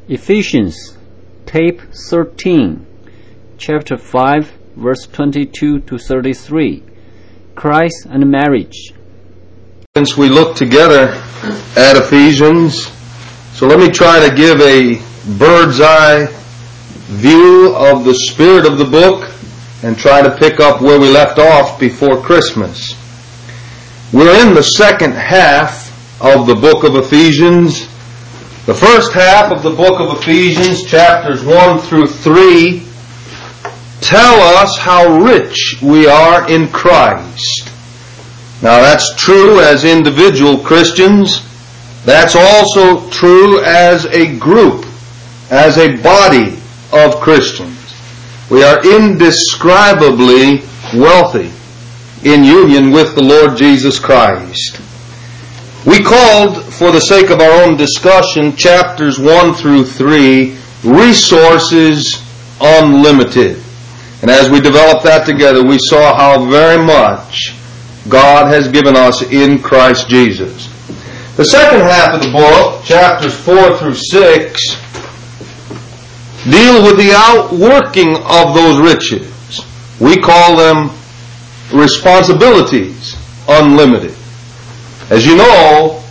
Ephesians, tape 13, chapter 5, verse 22 to 33. Christ and marriage. Since we look together at Ephesians, so let me try to give a bird's eye view of the spirit of the book and try to pick up where we left off before Christmas. We're in the second half of the book of Ephesians. The first half of the book of Ephesians, chapters 1 through 3, tell us how rich we are in Christ. Now that's true as individual Christians. That's also true as a group, as a body of Christians. We are indescribably wealthy in union with the Lord Jesus Christ. We called, for the sake of our own discussion, chapters 1 through 3, Resources Unlimited. And as we developed that together, we saw how very much God has given us in Christ Jesus. The second half of the book, chapters 4 through 6, deal with the outworking of those riches. We call them responsibilities unlimited. As you know,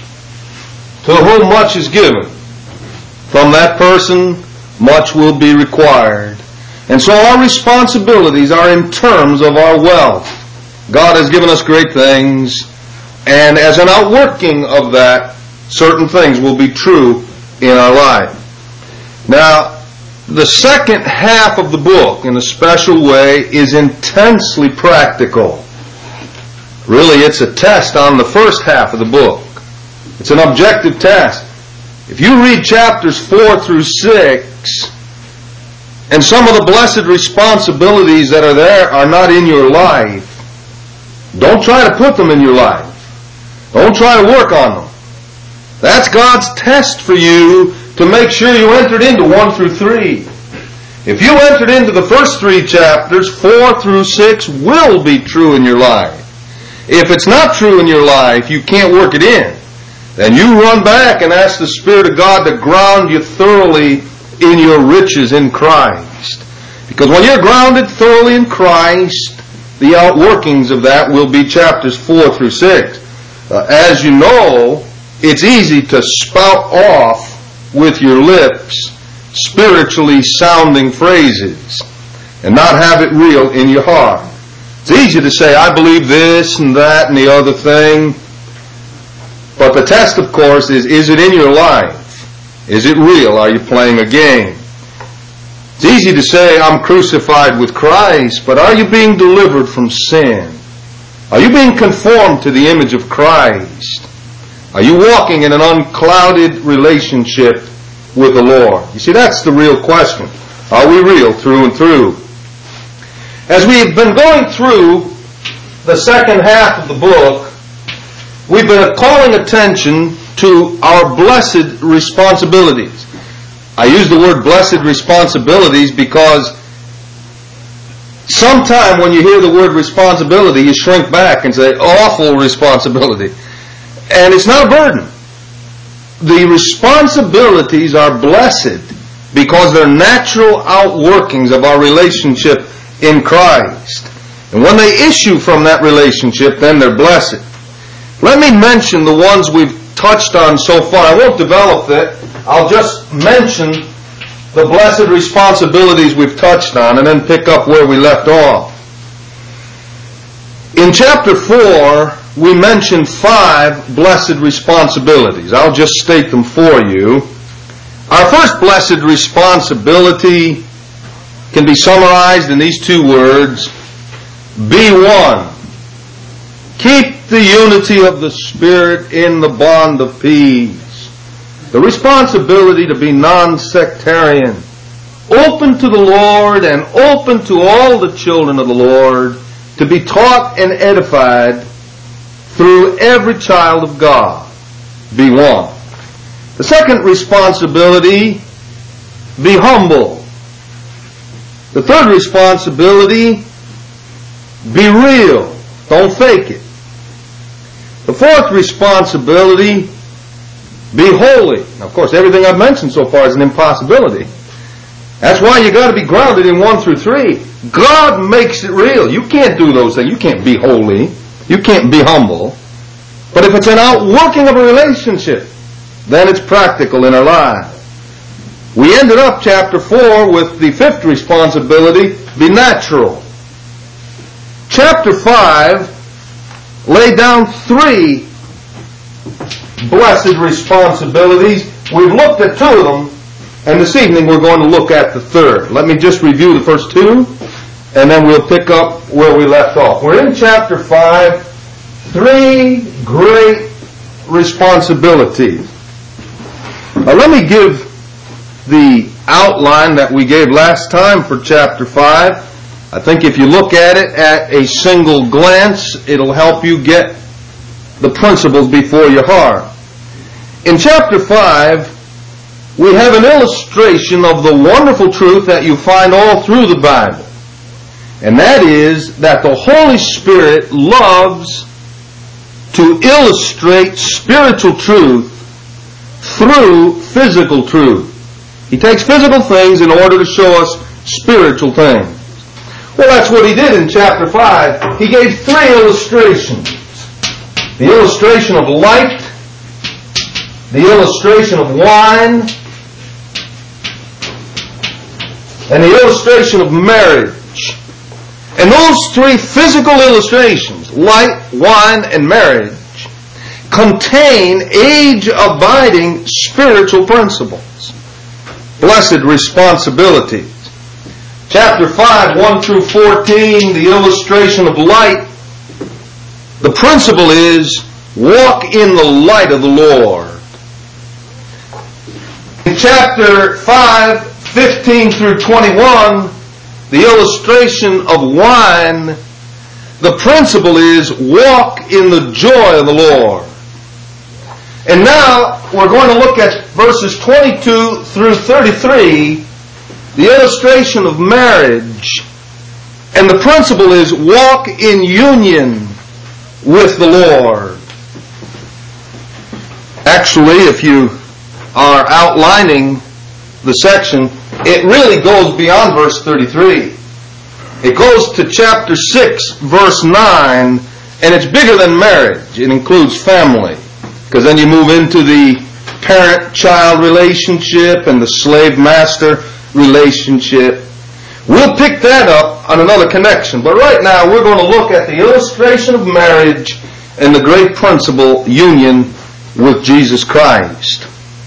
to whom much is given, from that person much will be required. And so our responsibilities are in terms of our wealth. God has given us great things, and as an outworking of that, certain things will be true in our life. Now, the second half of the book, in a special way, is intensely practical. Really, it's a test on the first half of the book. It's an objective test. If you read chapters 4 through 6, and some of the blessed responsibilities that are there are not in your life, don't try to put them in your life. Don't try to work on them. That's God's test for you to make sure you entered into 1 through 3. If you entered into the first 3 chapters, 4 through 6 will be true in your life. If it's not true in your life, you can't work it in. Then you run back and ask the Spirit of God to ground you thoroughly in your riches in Christ. Because when you're grounded thoroughly in Christ, the outworkings of that will be chapters 4 through 6. As you know, it's easy to spout off with your lips spiritually sounding phrases and not have it real in your heart. It's easy to say, I believe this and that and the other thing. But the test, of course, is it in your life? Is it real? Are you playing a game? It's easy to say, I'm crucified with Christ, but are you being delivered from sin? Are you being conformed to the image of Christ? Are you walking in an unclouded relationship with the Lord? You see, that's the real question. Are we real through and through? As we've been going through the second half of the book, we've been calling attention to our blessed responsibilities. I use the word blessed responsibilities because sometime when you hear the word responsibility, you shrink back and say, awful responsibility. And it's not a burden. The responsibilities are blessed because they're natural outworkings of our relationship in Christ. And when they issue from that relationship, then they're blessed. Let me mention the ones we've touched on so far. I won't develop that. I'll just mention the blessed responsibilities we've touched on and then pick up where we left off. In chapter 4, we mentioned 5 blessed responsibilities. I'll just state them for you. Our first blessed responsibility can be summarized in these 2 words. Be one. Keep the unity of the Spirit in the bond of peace. The responsibility to be non-sectarian, open to the Lord and open to all the children of the Lord, to be taught and edified through every child of God. Be one. The second responsibility, be humble. The third responsibility, be real. Don't fake it. The fourth responsibility, Be holy. Now, of course, everything I've mentioned so far is an impossibility. That's why you got to be grounded in 1 through 3. God makes it real. You can't do those things. You can't be holy. You can't be humble. But if it's an outworking of a relationship, then it's practical in our lives. We ended up chapter 4 with the 5th responsibility, be natural. Chapter 5 laid down 3 blessed responsibilities. We've looked at 2 of them, and this evening we're going to look at the 3rd. Let me just review the first 2, and then we'll pick up where we left off. We're in chapter 5, 3 great responsibilities. Now let me give the outline that we gave last time for chapter 5. I think if you look at it at a single glance, it'll help you get the principles before your heart. In chapter 5, we have an illustration of the wonderful truth that you find all through the Bible. And that is that the Holy Spirit loves to illustrate spiritual truth through physical truth. He takes physical things in order to show us spiritual things. Well, that's what he did in chapter 5. He gave 3 illustrations. The illustration of light, the illustration of wine, and the illustration of marriage. And those 3 physical illustrations, light, wine, and marriage, contain age-abiding spiritual principles. Blessed responsibilities. Chapter 5, 1 through 14, the illustration of light. The principle is, walk in the light of the Lord. In chapter 5, 15 through 21, the illustration of wine, the principle is, walk in the joy of the Lord. And now, we're going to look at verses 22 through 33, the illustration of marriage. And the principle is, walk in union with the Lord. Actually, if you are outlining the section, it really goes beyond verse 33. It goes to chapter 6, verse 9, and it's bigger than marriage. It includes family. Because then you move into the parent-child relationship and the slave-master relationship. We'll pick that up on another connection. But right now we're going to look at the illustration of marriage and the great principle, union with Jesus Christ.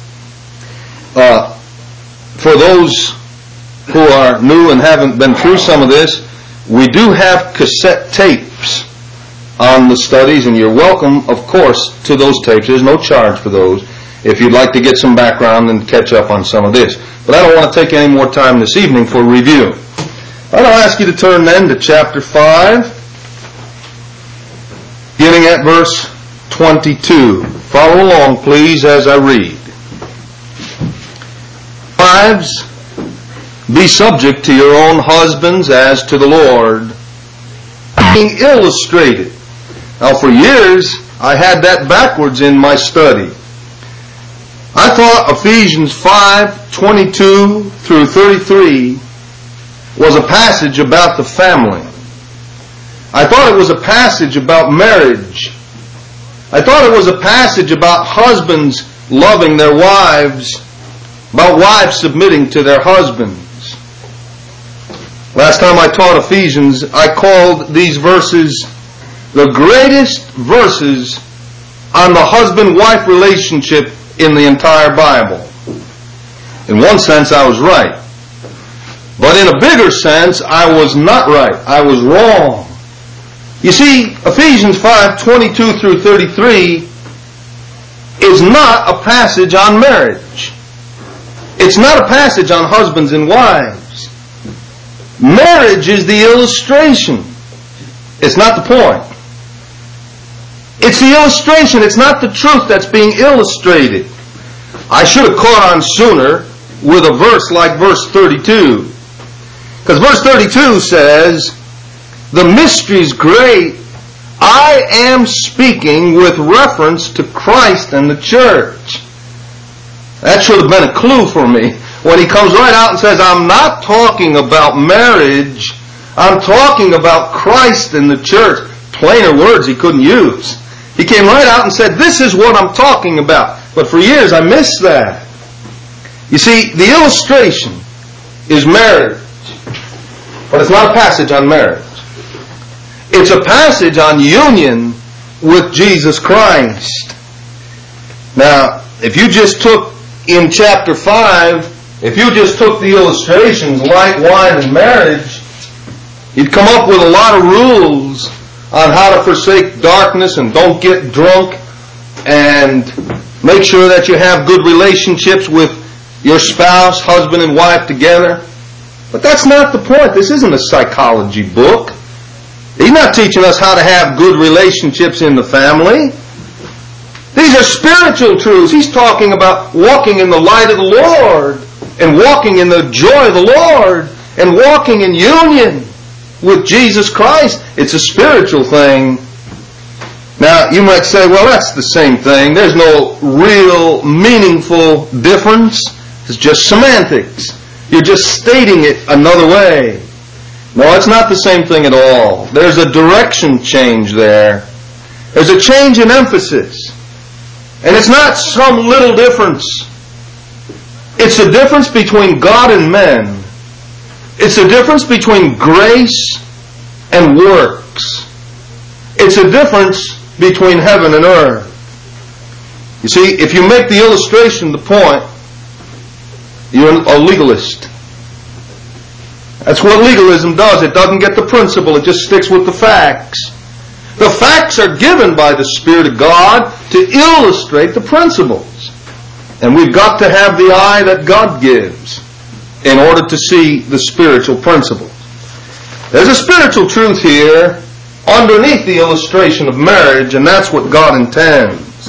For those who are new and haven't been through some of this, we do have cassette tapes on the studies, and you're welcome, of course, to those tapes. There's no charge for those if you'd like to get some background and catch up on some of this. But I don't want to take any more time this evening for review. I'll ask you to turn then to chapter 5, beginning at verse 22. Follow along, please, as I read. Wives, be subject to your own husbands as to the Lord, being illustrated. Now, for years, I had that backwards in my study. I thought Ephesians 5:22 through 33 was a passage about the family. I thought it was a passage about marriage. I thought it was a passage about husbands loving their wives, about wives submitting to their husbands. Last time I taught Ephesians, I called these verses the greatest verses on the husband-wife relationship in the entire Bible. In one sense, I was right. But in a bigger sense, I was not right. I was wrong. You see, Ephesians 5:22 through 33 is not a passage on marriage. It's not a passage on husbands and wives. Marriage is the illustration. It's not the point. It's the illustration. It's not the truth that's being illustrated. I should have caught on sooner with a verse like verse 32. Because verse 32 says, the mystery's great. I am speaking with reference to Christ and the church. That should have been a clue for me. When he comes right out and says, I'm not talking about marriage, I'm talking about Christ and the church. Plainer words he couldn't use. He came right out and said, this is what I'm talking about. But for years I missed that. You see, the illustration is marriage. But it's not a passage on marriage. It's a passage on union with Jesus Christ. Now, if you just took in chapter 5, if you just took the illustrations, light, wine, and marriage, you'd come up with a lot of rules on how to forsake darkness and don't get drunk and make sure that you have good relationships with your spouse, husband and wife together. But that's not the point. This isn't a psychology book. He's not teaching us how to have good relationships in the family. These are spiritual truths. He's talking about walking in the light of the Lord and walking in the joy of the Lord and walking in union with Jesus Christ. It's a spiritual thing. Now, you might say, well, that's the same thing. There's no real meaningful difference. It's just semantics. You're just stating it another way. No, it's not the same thing at all. There's a direction change there. There's a change in emphasis. And it's not some little difference. It's a difference between God and men. It's a difference between grace and works. It's a difference between heaven and earth. You see, if you make the illustration the point, you're a legalist. That's what legalism does. It doesn't get the principle. It just sticks with the facts. The facts are given by the Spirit of God to illustrate the principles. And we've got to have the eye that God gives in order to see the spiritual principles. There's a spiritual truth here underneath the illustration of marriage, and that's what God intends.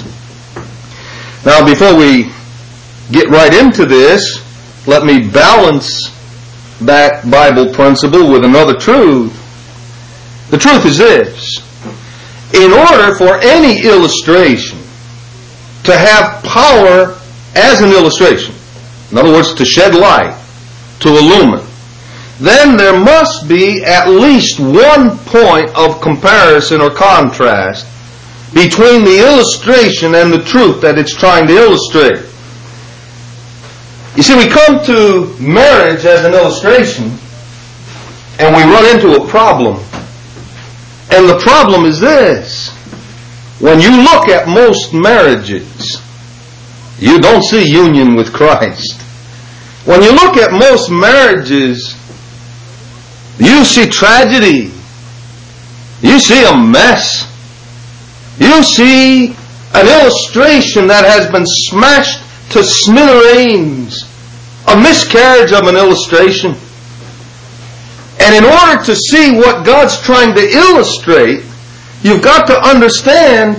Now, before we get right into this, let me balance that Bible principle with another truth. The truth is this. In order for any illustration to have power as an illustration, in other words, to shed light, to illumine, then there must be at least one point of comparison or contrast between the illustration and the truth that it's trying to illustrate. You see, we come to marriage as an illustration and we run into a problem. And the problem is this. When you look at most marriages, you don't see union with Christ. When you look at most marriages, you see tragedy. You see a mess. You see an illustration that has been smashed to smithereens. A miscarriage of an illustration. And in order to see what God's trying to illustrate, you've got to understand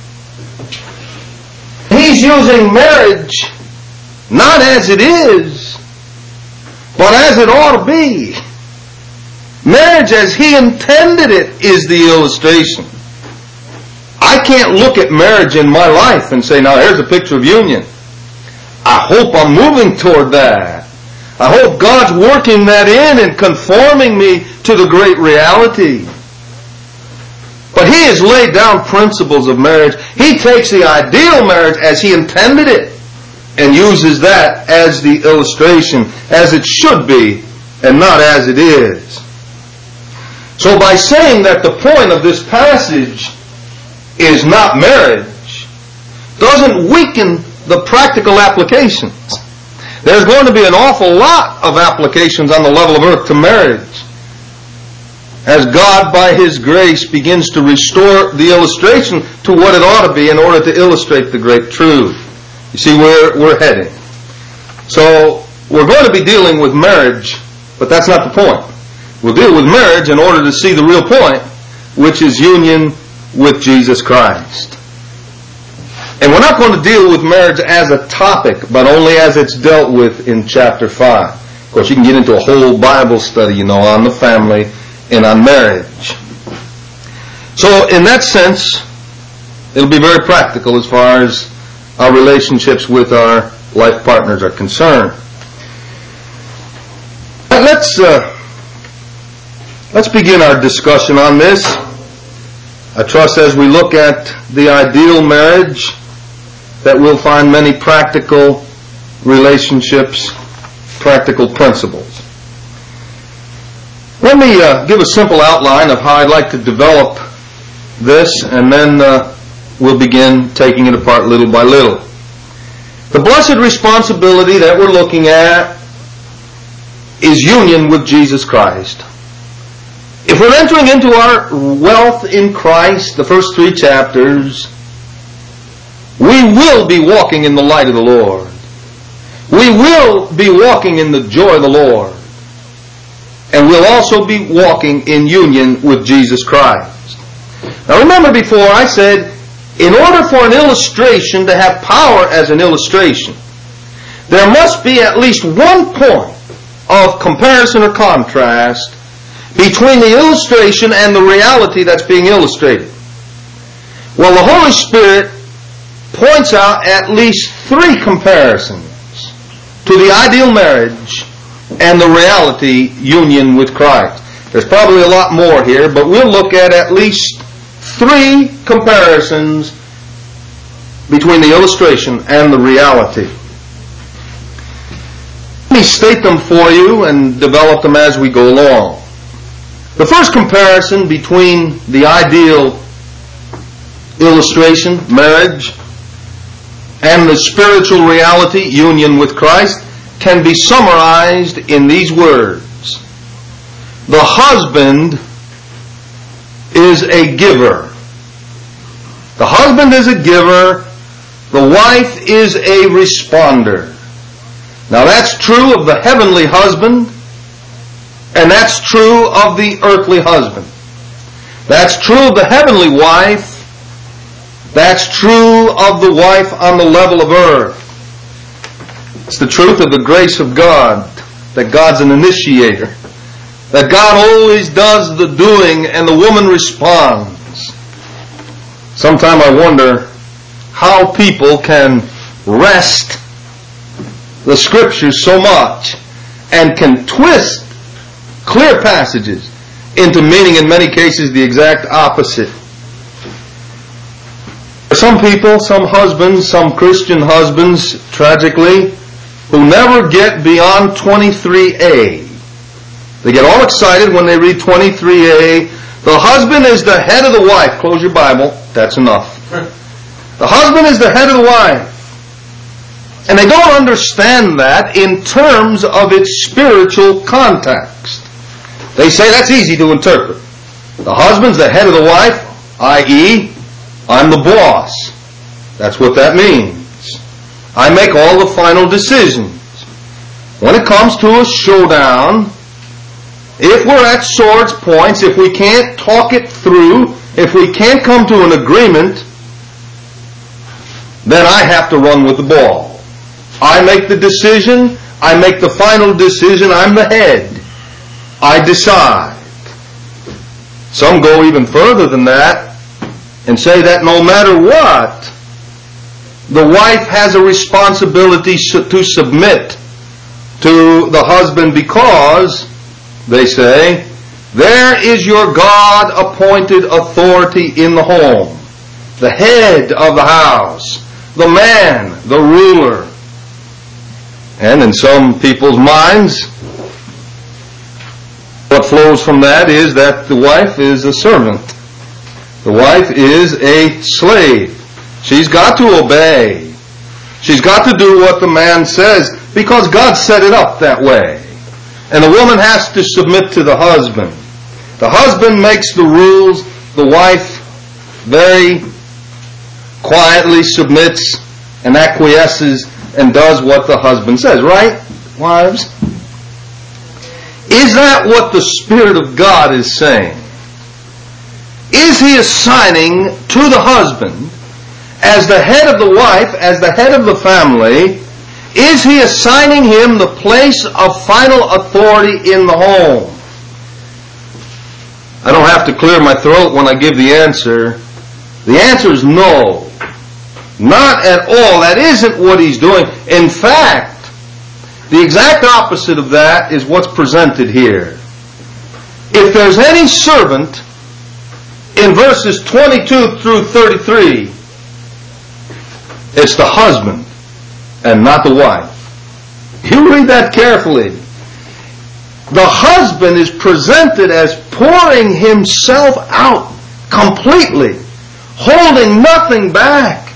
He's using marriage not as it is, but as it ought to be. Marriage as He intended it is the illustration. I can't look at marriage in my life and say, now here's a picture of union. I hope I'm moving toward that. I hope God's working that in and conforming me to the great reality. But He has laid down principles of marriage. He takes the ideal marriage as He intended it and uses that as the illustration, as it should be, and not as it is. So by saying that the point of this passage is not marriage, doesn't weaken the practical applications. There's going to be an awful lot of applications on the level of earth to marriage as God, by His grace, begins to restore the illustration to what it ought to be in order to illustrate the great truth. You see where we're heading. So, we're going to be dealing with marriage, but that's not the point. We'll deal with marriage in order to see the real point, which is union with Jesus Christ. And we're not going to deal with marriage as a topic, but only as it's dealt with in chapter 5. Of course, you can get into a whole Bible study, on the family and on marriage. So, in that sense, it'll be very practical as far as our relationships with our life partners are concerned. Let's begin our discussion on this. I trust as we look at the ideal marriage that we'll find many practical relationships, practical principles. Let me give a simple outline of how I'd like to develop this, and then we'll begin taking it apart little by little. The blessed responsibility that we're looking at is union with Jesus Christ. If we're entering into our wealth in Christ, the first 3 chapters, we will be walking in the light of the Lord. We will be walking in the joy of the Lord. And we'll also be walking in union with Jesus Christ. Now remember before I said, in order for an illustration to have power as an illustration, there must be at least one point of comparison or contrast between the illustration and the reality that's being illustrated. Well, the Holy Spirit points out at least 3 comparisons to the ideal marriage and the reality union with Christ. There's probably a lot more here, but we'll look at least 3 comparisons between the illustration and the reality. Let me state them for you and develop them as we go along. The first comparison between the ideal illustration, marriage, and the spiritual reality, union with Christ, can be summarized in these words. The husband is a giver. The husband is a giver. The wife is a responder. Now that's true of the heavenly husband, and that's true of the earthly husband. That's true of the heavenly wife. That's true of the wife on the level of earth. It's the truth of the grace of God, that God's an initiator, that God always does the doing and the woman responds. Sometimes I wonder how people can wrest the Scriptures so much and can twist clear passages into meaning in many cases the exact opposite. Some people, some husbands, some Christian husbands, tragically, who never get beyond 23a. They get all excited when they read 23a. The husband is the head of the wife. Close your Bible. That's enough. The husband is the head of the wife. And they don't understand that in terms of its spiritual context. They say that's easy to interpret. The husband's the head of the wife, i.e., I'm the boss. That's what that means. I make all the final decisions. When it comes to a showdown, if we're at swords points, if we can't talk it through, if we can't come to an agreement, then I have to run with the ball. I make the decision. I make the final decision. I'm the head. I decide. Some go even further than that and say that no matter what, the wife has a responsibility to submit to the husband because, they say, there is your God-appointed authority in the home, the head of the house, the man, the ruler. And in some people's minds, what flows from that is that the wife is a servant. The wife is a slave. She's got to obey. She's got to do what the man says because God set it up that way. And the woman has to submit to the husband. The husband makes the rules. The wife very quietly submits and acquiesces and does what the husband says. Right, wives? Is that what the Spirit of God is saying? Is He assigning to the husband, as the head of the wife, as the head of the family, is He assigning him the place of final authority in the home? I don't have to clear my throat when I give the answer. The answer is no. Not at all. That isn't what he's doing. In fact, the exact opposite of that is what's presented here. If there's any servant in verses 22 through 33, it's the husband and not the wife. You read that carefully. The husband is presented as pouring himself out completely, holding nothing back,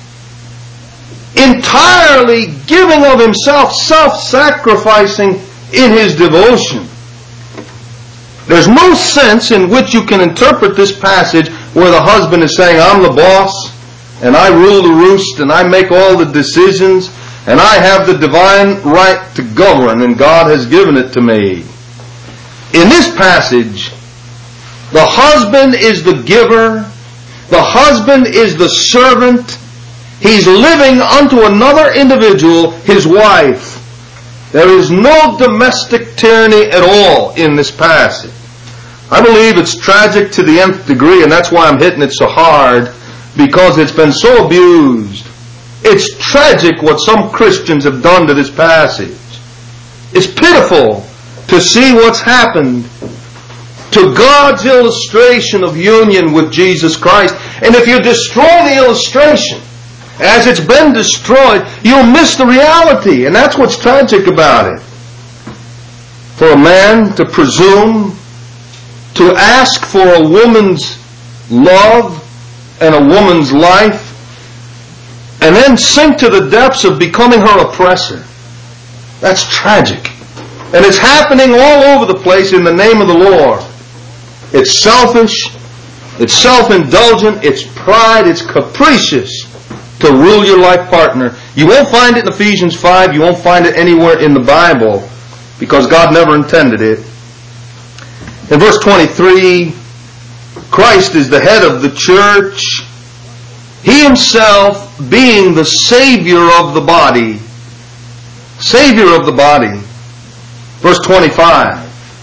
entirely giving of himself, self-sacrificing in his devotion. There's no sense in which you can interpret this passage where the husband is saying, I'm the boss, and I rule the roost, and I make all the decisions, and I have the divine right to govern, and God has given it to me. In this passage, the husband is the giver, the husband is the servant, he's living unto another individual, his wife. There is no domestic tyranny at all in this passage. I believe it's tragic to the nth degree, and that's why I'm hitting it so hard, because it's been so abused. It's tragic what some Christians have done to this passage. It's pitiful to see what's happened to God's illustration of union with Jesus Christ. And if you destroy the illustration, as it's been destroyed, you'll miss the reality. And that's what's tragic about it. For a man to presume to ask for a woman's love and a woman's life, and then sink to the depths of becoming her oppressor. That's tragic. And it's happening all over the place in the name of the Lord. It's selfish, it's self-indulgent, it's pride, it's capricious to rule your life partner. You won't find it in Ephesians 5, you won't find it anywhere in the Bible, because God never intended it. In verse 23, Christ is the head of the church, He Himself being the Savior of the body. Savior of the body. Verse 25.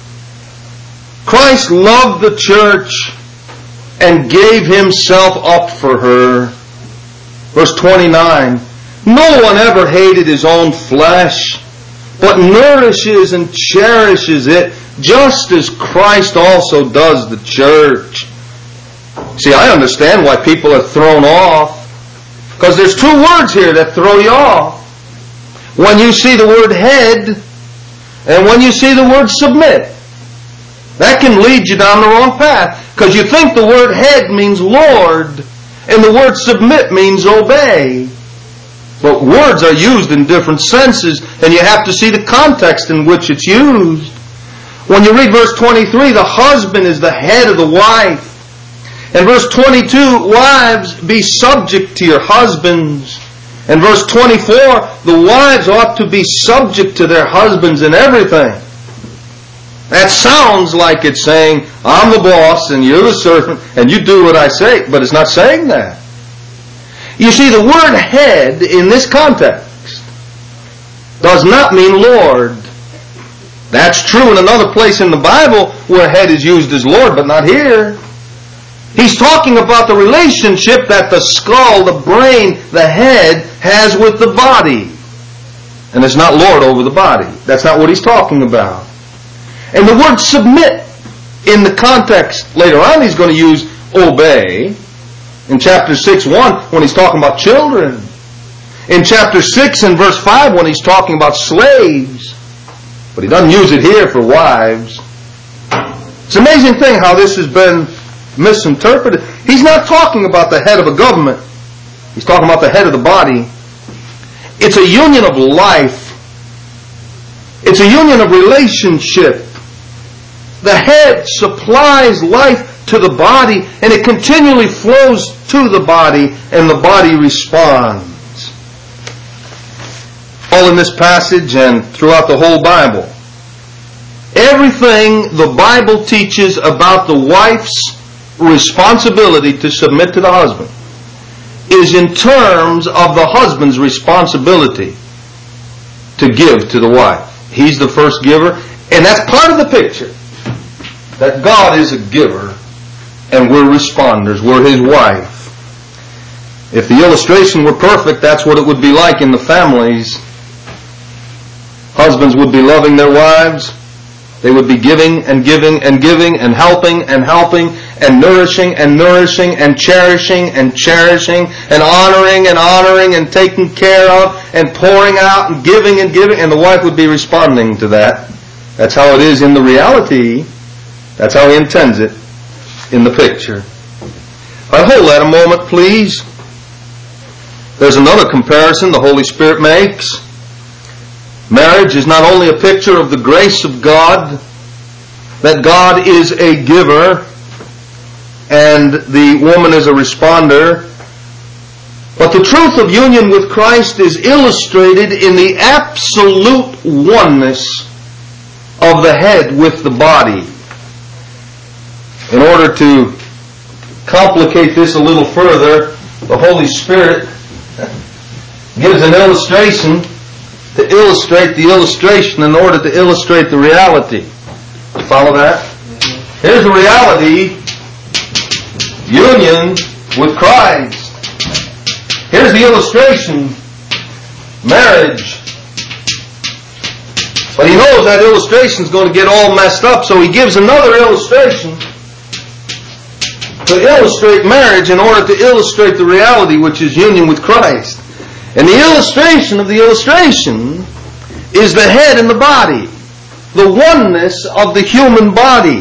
Christ loved the church and gave Himself up for her. Verse 29. No one ever hated his own flesh, but nourishes and cherishes it, just as Christ also does the church. See, I understand why people are thrown off, because there's two words here that throw you off. When you see the word head, and when you see the word submit, that can lead you down the wrong path, because you think the word head means Lord, and the word submit means obey. But words are used in different senses, and you have to see the context in which it's used. When you read verse 23, the husband is the head of the wife. And verse 22, wives, be subject to your husbands. And verse 24, the wives ought to be subject to their husbands in everything. That sounds like it's saying, I'm the boss and you're the servant and you do what I say, but it's not saying that. You see, the word head in this context does not mean Lord. That's true in another place in the Bible where head is used as Lord, but not here. He's talking about the relationship that the skull, the brain, the head has with the body. And it's not Lord over the body. That's not what he's talking about. And the word submit in the context later on he's going to use obey. In chapter 6:1 when he's talking about children. In chapter 6 and verse 5 when he's talking about slaves. But he doesn't use it here for wives. It's an amazing thing how this has been misinterpreted. He's not talking about the head of a government. He's talking about the head of the body. It's a union of life. It's a union of relationship. The head supplies life to the body, and it continually flows to the body, and the body responds. All in this passage and throughout the whole Bible. Everything the Bible teaches about the wife's responsibility to submit to the husband is in terms of the husband's responsibility to give to the wife. He's the first giver, and that's part of the picture. That God is a giver, and we're responders. We're His wife. If the illustration were perfect, that's what it would be like in the families. Husbands would be loving their wives. They would be giving and giving and giving and helping and nourishing and cherishing and honoring and taking care of and pouring out and giving, and the wife would be responding to that. That's how it is in the reality. That's how He intends it in the picture. All right, hold that a moment, please. There's another comparison the Holy Spirit makes. Marriage is not only a picture of the grace of God, that God is a giver and the woman is a responder, but the truth of union with Christ is illustrated in the absolute oneness of the head with the body. In order to complicate this a little further, the Holy Spirit gives an illustration to illustrate the illustration in order to illustrate the reality. You follow that? Here's the reality. Union with Christ. Here's the illustration. Marriage. But He knows that illustration is going to get all messed up, so He gives another illustration to illustrate marriage in order to illustrate the reality, which is union with Christ. And the illustration of the illustration is the head and the body, the oneness of the human body.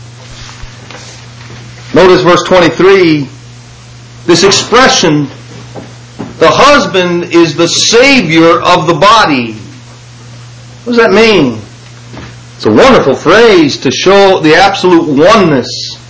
Notice verse 23, this expression, the husband is the Savior of the body. What does that mean? It's a wonderful phrase to show the absolute oneness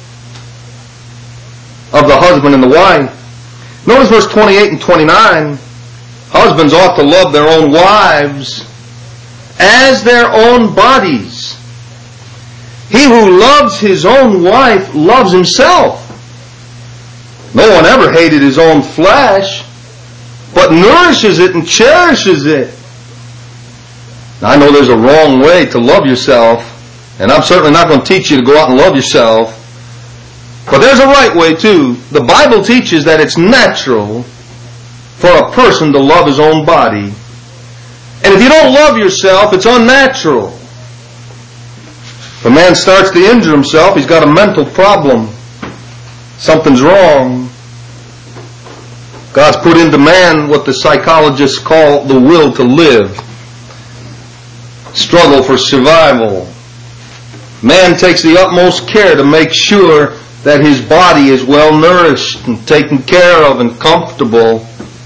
of the husband and the wife. Notice verse 28 and 29. Husbands ought to love their own wives as their own bodies. He who loves his own wife loves himself. No one ever hated his own flesh, but nourishes it and cherishes it. Now, I know there's a wrong way to love yourself, and I'm certainly not going to teach you to go out and love yourself. But there's a right way too. The Bible teaches that it's natural for a person to love his own body. And if you don't love yourself, it's unnatural. If a man starts to injure himself, he's got a mental problem. Something's wrong. God's put into man what the psychologists call the will to live. Struggle for survival. Man takes the utmost care to make sure that his body is well nourished and taken care of and comfortable.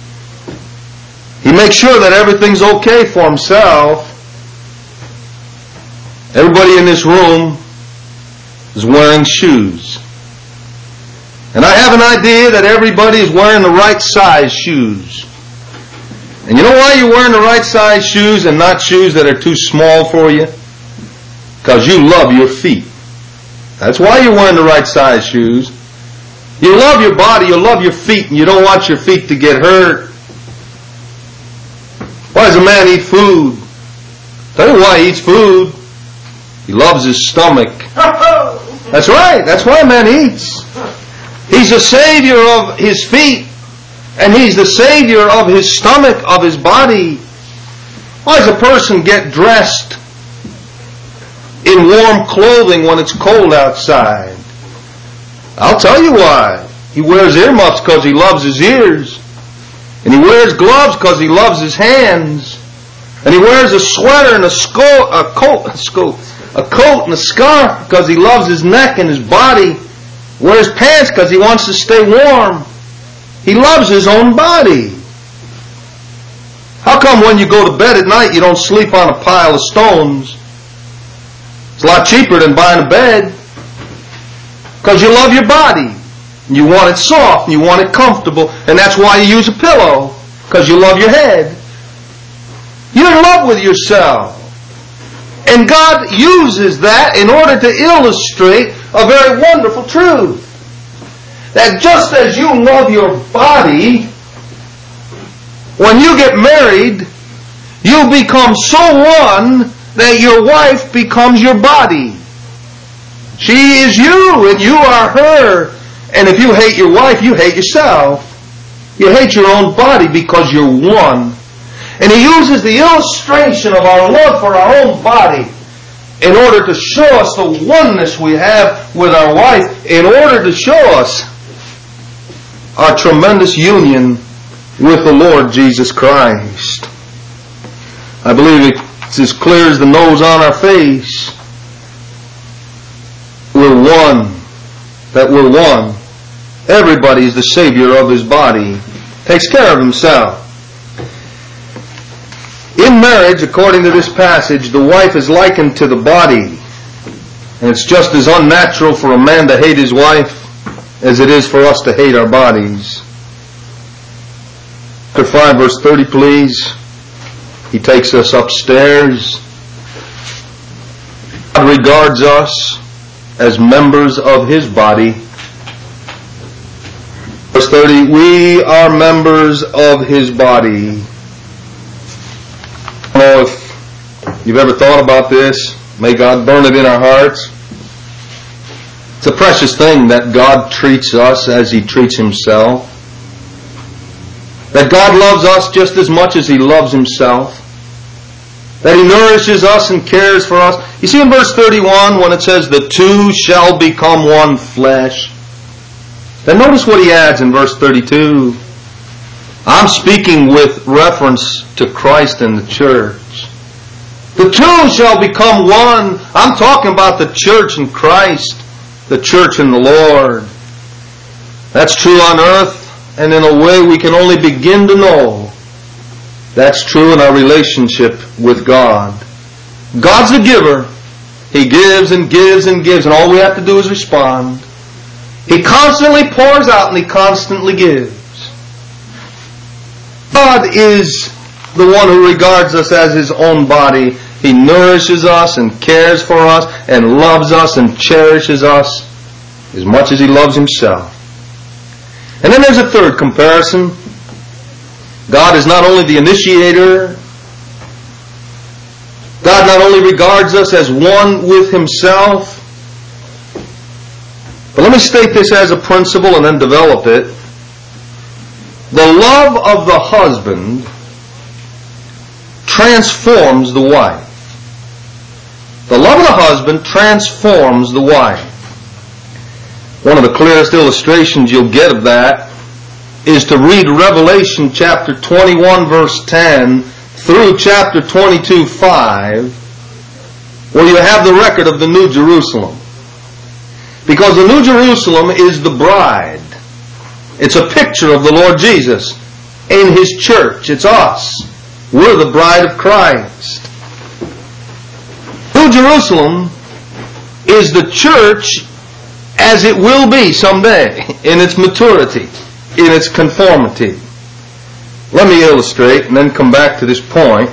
He makes sure that everything's okay for himself. Everybody in this room is wearing shoes. And I have an idea that everybody is wearing the right size shoes. And you know why you're wearing the right size shoes and not shoes that are too small for you? Because you love your feet. That's why you're wearing the right size shoes. You love your body, you love your feet, and you don't want your feet to get hurt. Why does a man eat food? Tell you why he eats food. He loves his stomach. That's right. That's why a man eats. He's the Savior of his feet, and He's the Savior of his stomach, of his body. Why does a person get dressed in warm clothing when it's cold outside? I'll tell you why. He wears earmuffs because he loves his ears. And he wears gloves because he loves his hands. And he wears a sweater and a coat and a scarf because he loves his neck and his body. Wears pants because he wants to stay warm. He loves his own body. How come when you go to bed at night you don't sleep on a pile of stones? It's a lot cheaper than buying a bed. Because you love your body. You want it soft, and you want it comfortable, and that's why you use a pillow, because you love your head. You're in love with yourself. And God uses that in order to illustrate a very wonderful truth. That just as you love your body, when you get married, you become so one that your wife becomes your body. She is you, and you are her. And if you hate your wife, you hate yourself. You hate your own body because you're one. And he uses the illustration of our love for our own body in order to show us the oneness we have with our wife, in order to show us our tremendous union with the Lord Jesus Christ. I believe it's as clear as the nose on our face. We're one. That we're one. Everybody is the Savior of his body. Takes care of himself. In marriage, according to this passage, the wife is likened to the body. And it's just as unnatural for a man to hate his wife as it is for us to hate our bodies. Chapter 5, verse 30, please. He takes us upstairs. God regards us as members of his body. Verse 30, we are members of his body. I don't know if you've ever thought about this. May God burn it in our hearts. It's a precious thing that God treats us as he treats himself. That God loves us just as much as he loves himself. That he nourishes us and cares for us. You see in verse 31 when it says, the two shall become one flesh. Then notice what he adds in verse 32. I'm speaking with reference to Christ and the church. The two shall become one. I'm talking about the church and Christ, the church and the Lord. That's true on earth, and in a way we can only begin to know that's true in our relationship with God. God's the giver. He gives and gives and gives, and all we have to do is respond. He constantly pours out and he constantly gives. God is the one who regards us as his own body. He nourishes us and cares for us and loves us and cherishes us as much as he loves himself. And then there's a third comparison. God is not only the initiator, God not only regards us as one with himself, but let me state this as a principle and then develop it. The love of the husband transforms the wife. The love of the husband transforms the wife. One of the clearest illustrations you'll get of that is to read Revelation chapter 21 verse 10 through chapter 22 5, where you have the record of the New Jerusalem. Because the New Jerusalem is the bride. It's a picture of the Lord Jesus in his church. It's us. We're the bride of Christ. New Jerusalem is the church as it will be someday in its maturity, in its conformity. Let me illustrate and then come back to this point.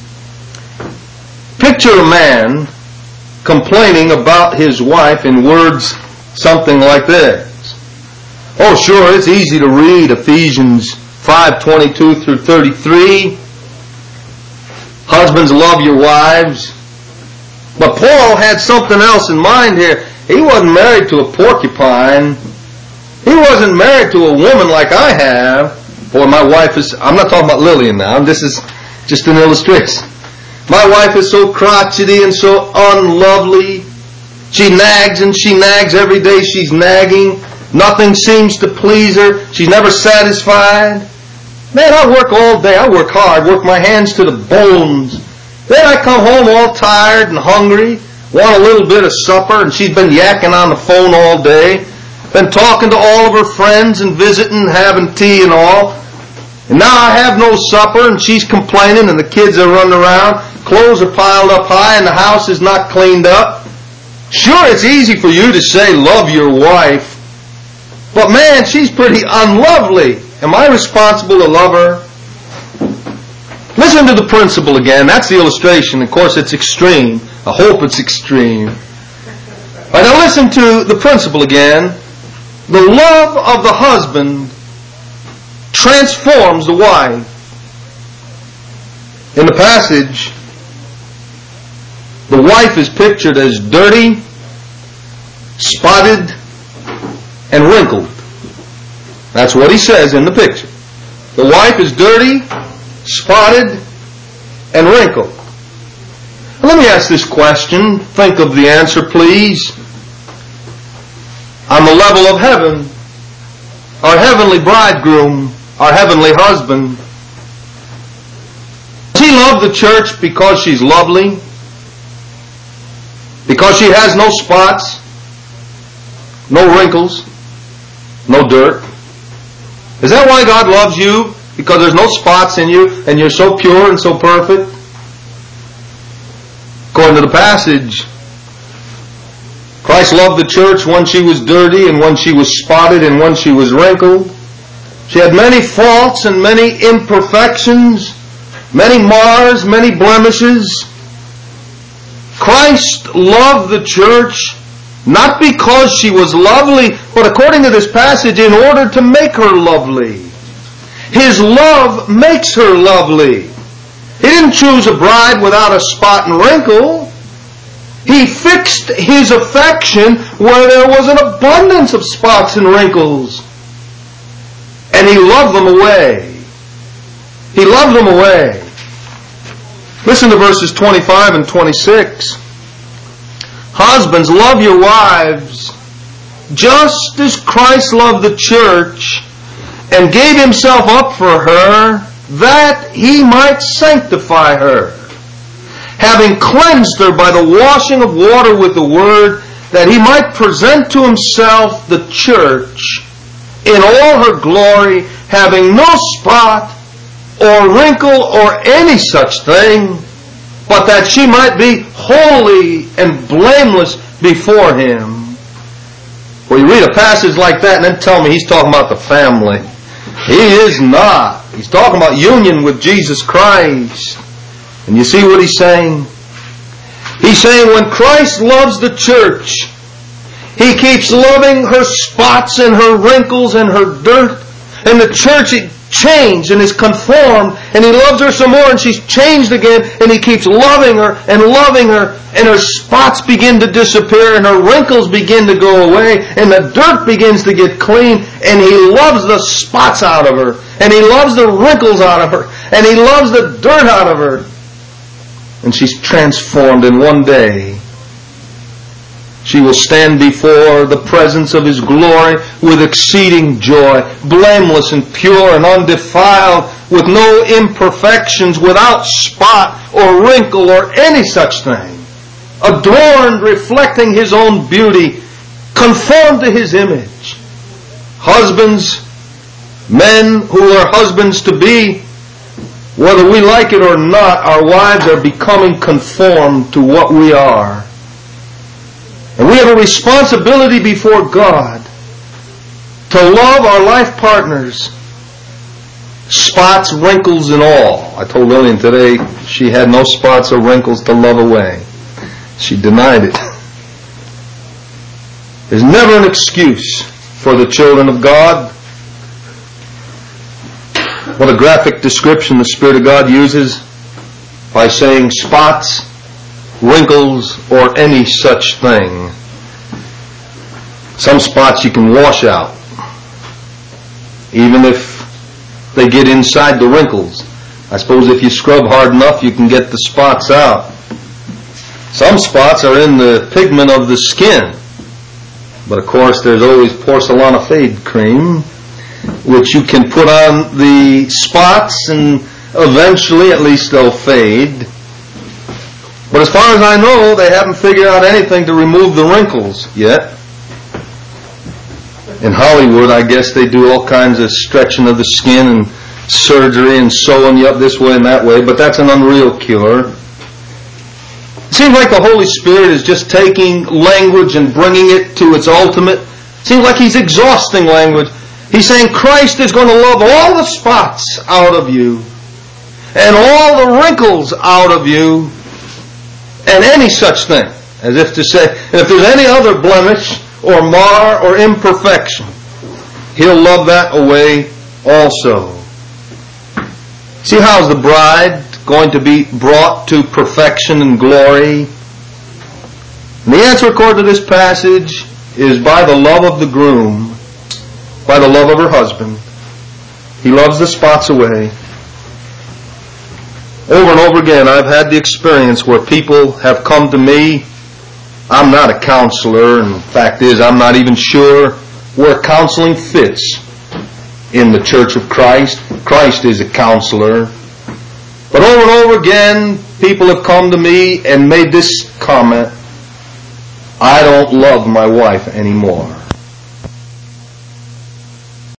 Picture a man complaining about his wife in words something like this. Oh, sure, it's easy to read Ephesians 5:22 through 33. Husbands, love your wives. But Paul had something else in mind here. He wasn't married to a porcupine. He wasn't married to a woman like I have. Boy, my wife is, I'm not talking about Lillian now. This is just an illustration. My wife is so crotchety and so unlovely. She nags and she nags every day. She's nagging. Nothing seems to please her. She's never satisfied. Man, I work all day. I work hard. Work my hands to the bones. Then I come home all tired and hungry. Want a little bit of supper. And she's been yakking on the phone all day. Been talking to all of her friends and visiting and having tea and all. And now I have no supper and she's complaining and the kids are running around. Clothes are piled up high and the house is not cleaned up. Sure, it's easy for you to say love your wife. But man, she's pretty unlovely. Am I responsible to love her? Listen to the principle again. That's the illustration. Of course, it's extreme. I hope it's extreme. All right, now listen to the principle again. The love of the husband transforms the wife. In the passage, the wife is pictured as dirty, spotted, and wrinkled. That's what he says in the picture. The wife is dirty, spotted, and wrinkled. Let me ask this question. Think of the answer, please. On the level of heaven, our heavenly bridegroom, our heavenly husband, does he love the church because she's lovely? Because she has no spots, no wrinkles, no dirt? Is that why God loves you? Because there's no spots in you and you're so pure and so perfect? According to the passage, Christ loved the church when she was dirty and when she was spotted and when she was wrinkled. She had many faults and many imperfections, many mars, many blemishes. Christ loved the church not because she was lovely, but according to this passage, in order to make her lovely. His love makes her lovely. He didn't choose a bride without a spot and wrinkle. He fixed His affection where there was an abundance of spots and wrinkles. And He loved them away. He loved them away. Listen to verses 25 and 26. Husbands, love your wives, just as Christ loved the church and gave Himself up for her, that He might sanctify her, having cleansed her by the washing of water with the word, that He might present to Himself the church in all her glory, having no spot or wrinkle or any such thing, but that she might be holy and blameless before Him. Well, you read a passage like that and then tell me He's talking about the family. He is not. He's talking about union with Jesus Christ. And you see what He's saying? He's saying when Christ loves the church, He keeps loving her spots and her wrinkles and her dirt. And the church changed and is conformed, and He loves her some more and she's changed again, and He keeps loving her, and her spots begin to disappear and her wrinkles begin to go away and the dirt begins to get clean, and He loves the spots out of her, and He loves the wrinkles out of her, and He loves the dirt out of her, and she's transformed in one day. She will stand before the presence of His glory with exceeding joy, blameless and pure and undefiled, with no imperfections, without spot or wrinkle or any such thing, adorned, reflecting His own beauty, conformed to His image. Husbands, men who are husbands to be, whether we like it or not, our wives are becoming conformed to what we are. And we have a responsibility before God to love our life partners, spots, wrinkles, and all. I told Lillian today she had no spots or wrinkles to love away. She denied it. There's never an excuse for the children of God. What a graphic description the Spirit of God uses by saying spots, wrinkles, or any such thing. Some spots you can wash out, even if they get inside the wrinkles. I suppose if you scrub hard enough, you can get the spots out. Some spots are in the pigment of the skin. But of course, there's always porcelanafade cream, which you can put on the spots and eventually at least they'll fade. But as far as I know, they haven't figured out anything to remove the wrinkles yet. In Hollywood, I guess they do all kinds of stretching of the skin and surgery and sewing you up this way and that way, but that's an unreal cure. It seems like the Holy Spirit is just taking language and bringing it to its ultimate. It seems like He's exhausting language. He's saying Christ is going to love all the spots out of you and all the wrinkles out of you and any such thing. As if to say, and if there's any other blemish or mar or imperfection, He'll love that away also. See, how's the bride going to be brought to perfection and glory? And the answer, according to this passage, is by the love of the groom, by the love of her husband. He loves the spots away. Over and over again, I've had the experience where people have come to me. I'm not a counselor, and the fact is, I'm not even sure where counseling fits in the Church of Christ. Christ is a counselor. But over and over again, people have come to me and made this comment: I don't love my wife anymore.